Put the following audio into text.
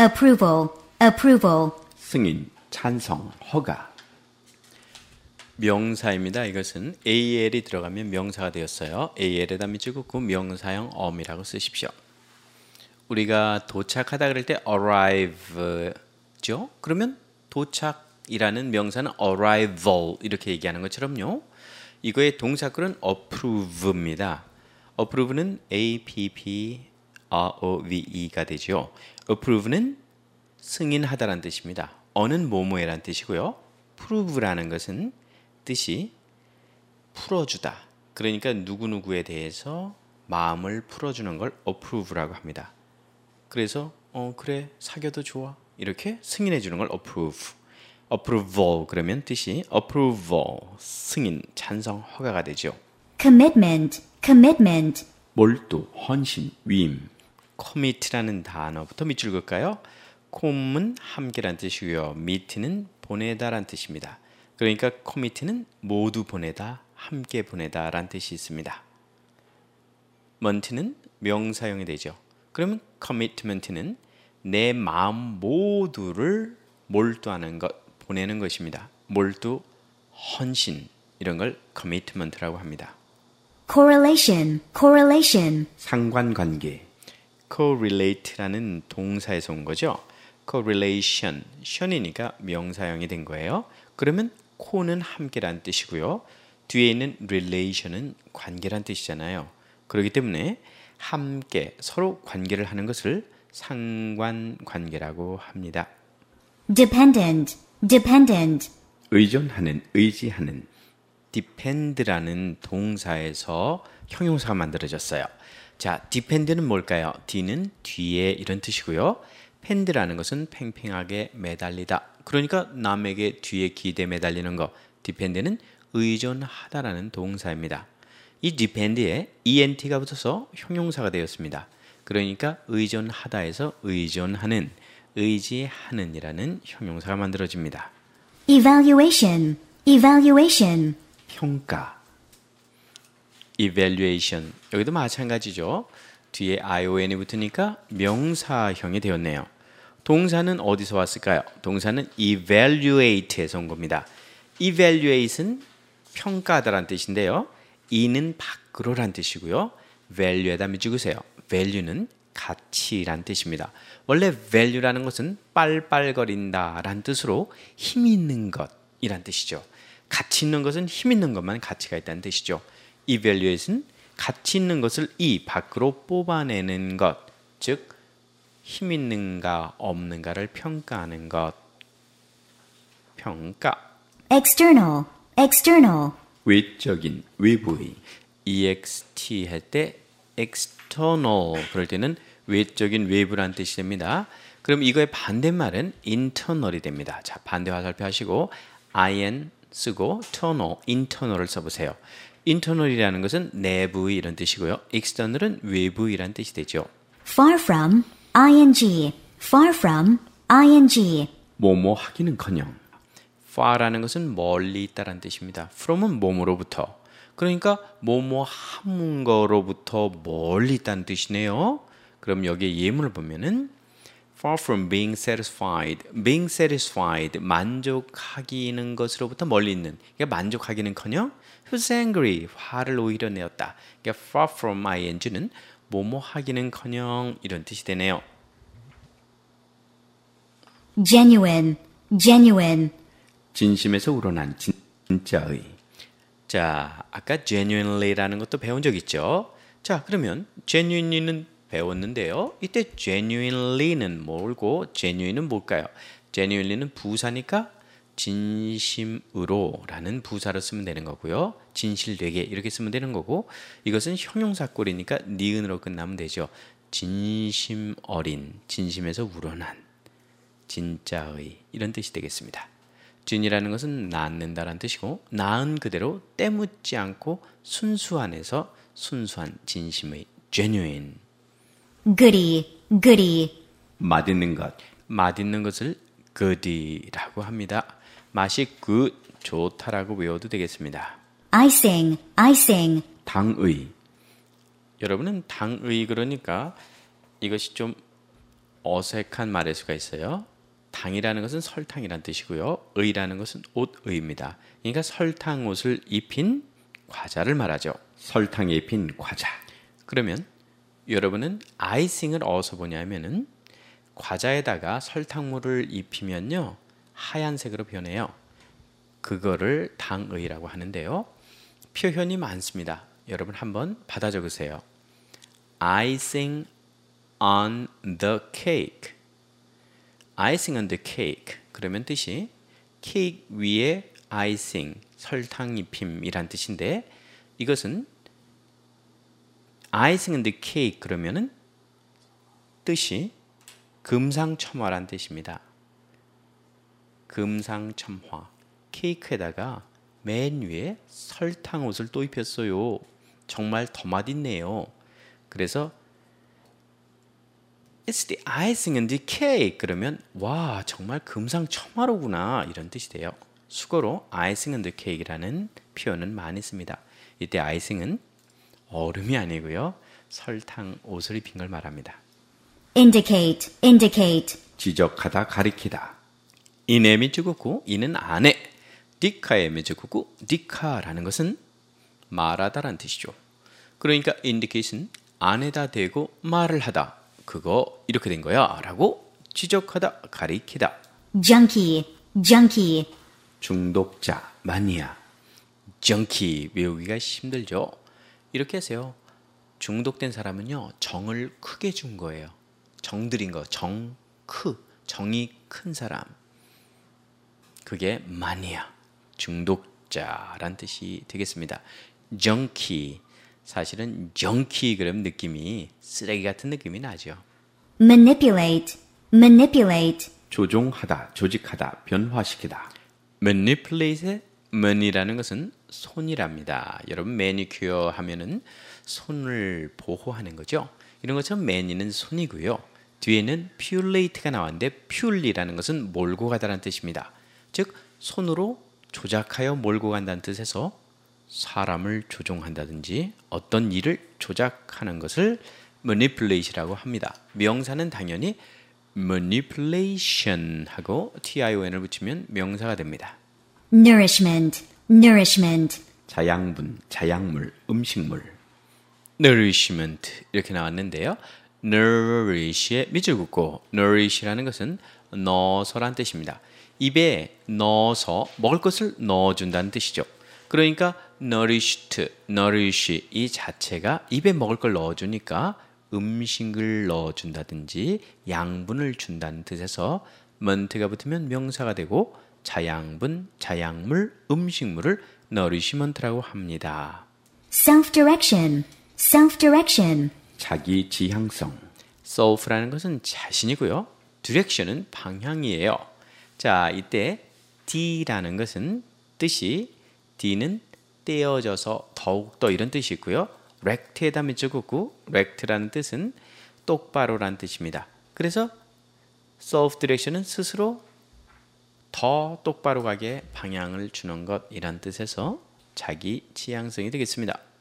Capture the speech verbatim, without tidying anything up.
approval, approval. 승인, 찬성, 허가. 명사입니다. 이것은 에이엘이 들어가면 명사가 되었어요. 에이엘에다 밑줄 긋고 명사형 어미라고 쓰십시오. 우리가 도착하다 그럴 때 arrive죠. 그러면 도착이라는 명사는 arrival 이렇게 얘기하는 것처럼요. 이거의 동사글은 approve입니다. approve는 A-P-P-R-O-V-E가 되죠. approve는 승인하다라는 뜻입니다. 어는 뭐뭐해라는 뜻이고요. prove라는 것은 뜻이 풀어주다. 그러니까 누구누구에 대해서 마음을 풀어주는 걸 approve라고 합니다. 그래서 어 그래 사귀어도 좋아 이렇게 승인해 주는 걸 approve. approval 그러면 뜻이 approval 승인, 찬성, 허가가 되죠. commitment, commitment. 몰두, 헌신, 위임. commit라는 단어부터 밑줄 그을까요? com은 함께란 뜻이고요. mit는 보내다란 뜻입니다. 그러니까 commit는 모두 보내다, 함께 보내다란 뜻이 있습니다. ment는 명사형이 되죠. 그러면 commitment는 내 마음 모두를 몰두하는 것, 보내는 것입니다. 몰두, 헌신 이런 걸 commitment라고 합니다. correlation, correlation. 상관관계. correlate라는 동사에서 온 거죠. correlation, 션이니까 명사형이 된 거예요. 그러면 co는 함께란 뜻이고요. 뒤에 있는 relation은 관계란 뜻이잖아요. 그렇기 때문에 함께 서로 관계를 하는 것을 상관관계라고 합니다. dependent, dependent. 의존하는, 의지하는. depend라는 동사에서 형용사가 만들어졌어요. 자, depend는 뭘까요? D는 뒤에 이런 뜻이고요. pend라는 것은 팽팽하게 매달리다. 그러니까 남에게 뒤에 기대 매달리는 거. depend는 의존하다라는 동사입니다. 이 depend에 ent가 붙어서 형용사가 되었습니다. 그러니까 의존하다에서 의존하는, 의지하는 이라는 형용사가 만들어집니다. evaluation, evaluation. 평가. evaluation. 여기도 마찬가지죠. 뒤에 ion이 붙으니까 명사형이 되었네요. 동사는 어디서 왔을까요? 동사는 evaluate에서 온 겁니다. evaluate는 평가하다라는 뜻인데요. e는 밖으로란 뜻이고요. value에다 밑줄그세요. value는 가치란 뜻입니다. 원래 value라는 것은 빨빨거린다라는 뜻으로 힘 있는 것이란 뜻이죠. 가치 있는 것은 힘 있는 것만 가치가 있다는 뜻이죠. evaluate는 가치 있는 것을 이 밖으로 뽑아내는 것, 즉 힘 있는가 없는가를 평가하는 것. 평가. external, external. 외적인, 외부의. ext 할 때 external 그럴 때는 외적인, 외부란 뜻이 됩니다. 그럼 이거의 반대말은 internal이 됩니다. 자, 반대 화살표 하시고 in 쓰고 internal, internal을 써보세요. internal이라는 것은 내부의 이런 뜻이고요. external은 외부이란 뜻이 되죠. far from, ing, far from, ing. 뭐뭐 하기는커녕. far라는 것은 멀리 있다라는 뜻입니다. from은 몸으로부터. 그러니까 뭐뭐 한 거로부터 멀리 있다는 뜻이네요. 그럼 여기에 예문을 보면은 far from being satisfied, being satisfied, 만족하기는 것으로부터 멀리 있는. 그러니까 만족하기는커녕 who's angry, 화를 오히려 내었다. 그러니까 far from ing는 뭐뭐 하기는커녕 이런 뜻이 되네요. genuine, genuine. 진심에서 우러난 진, 진짜의. 자, 아까 genuinely라는 것도 배운 적 있죠? 자, 그러면 genuinely는 배웠는데요. 이때 genuinely는 뭘고 genuine은 뭘까요? genuinely는 부사니까 진심으로 라는 부사로 쓰면 되는 거고요. 진실되게 이렇게 쓰면 되는 거고, 이것은 형용사꼴이니까 니은으로 끝나면 되죠. 진심 어린, 진심에서 우러난, 진짜의 이런 뜻이 되겠습니다. 진이라는 것은 낳는다라는 뜻이고, 낳은 그대로 때묻지 않고 순수한에서 순수한 진심의 genuine. goody, goody. 맛있는 것, 맛있는 것을 good이라고 합니다. 맛이 good, 좋다라고 외워도 되겠습니다. icing, icing. 당의. 여러분은 당의 그러니까 이것이 좀 어색한 말일 수가 있어요. 당이라는 것은 설탕이란 뜻이고요. 의라는 것은 옷의입니다. 그러니까 설탕 옷을 입힌 과자를 말하죠. 설탕에 입힌 과자. 그러면 여러분은 아이싱을 어디서 보냐면은 과자에다가 설탕물을 입히면요 하얀색으로 변해요. 그거를 당의라고 하는데요. 표현이 많습니다. 여러분 한번 받아 적으세요. Icing on the cake. Icing on the cake. 그러면 뜻이 케이크 위에 아이싱, 설탕 입힘이란 뜻인데 이것은 icing on the cake 그러면은 뜻이 금상첨화란 뜻입니다. 금상첨화. 케이크에다가 맨 위에 설탕옷을 또 입혔어요. 정말 더 맛있네요. 그래서 It's the icing on the cake. 그러면 와 정말 금상첨화로구나 이런 뜻이 돼요. 수거로 icing on the cake이라는 표현은 많이 씁니다. 이때 아이싱은 얼음이 아니고요. 설탕 옷을 입힌 걸 말합니다. indicate, indicate, 지적하다, 가리키다. 이내 미주구구, 이는 아내. 디카에 미주구구, 디카라는 것은 말하다라는 뜻이죠. 그러니까 indicate은 안에다 대고 말을 하다. 그거 이렇게 된 거야 라고 지적하다, 가리키다. junkie, junkie, 중독자, 마니아. junkie 외우기가 힘들죠. 이렇게 하세요. 중독된 사람은요 정을 크게 준 거예요. 정들인 거, 정, 크, 정이 큰 사람. 그게 마니아, 중독자란 뜻이 되겠습니다. junkie, 사실은 junkie 그럼 느낌이 쓰레기 같은 느낌이 나죠. manipulate, manipulate, 조종하다, 조직하다, 변화시키다. manipulate의 man이라는 것은 손이랍니다. 여러분 매니큐어 하면은 손을 보호하는 거죠. 이런 것처럼 매니는 손이고요. 뒤에는 퓨레이트가 나왔는데 퓨리라는 것은 몰고 가다라는 뜻입니다. 즉 손으로 조작하여 몰고 간다는 뜻에서 사람을 조종한다든지 어떤 일을 조작하는 것을 manipulate이라고 합니다. 명사는 당연히 manipulation 하고 tion을 붙이면 명사가 됩니다. nourishment, nourishment, 자양분, 자양물, 음식물. nourishment 이렇게 나왔는데요. nourish의 밑줄 긋고 nourish라는 것은 넣어서란 뜻입니다. 입에 넣어서 먹을 것을 넣어준다는 뜻이죠. 그러니까 nourished, nourish 이 자체가 입에 먹을 걸 넣어주니까 음식을 넣어준다든지 양분을 준다는 뜻에서 ment가 붙으면 명사가 되고 자양분, 자양물, 음식물을 nourishment라고 합니다. self-direction, self-direction, 자기 지향성. self라는 것은 자신이고요. direction은 방향이에요. 자, 이때 D라는 것은 뜻이 D는 떼어져서 더욱더 이런 뜻이 있고요. rect에다 밑줄 긋고 rect라는 뜻은 똑바로라는 뜻입니다. 그래서 self-direction은 스스로 더 똑바로 가게 방향을 주는 것이란 뜻에서 자기 지향성이 되겠습니다.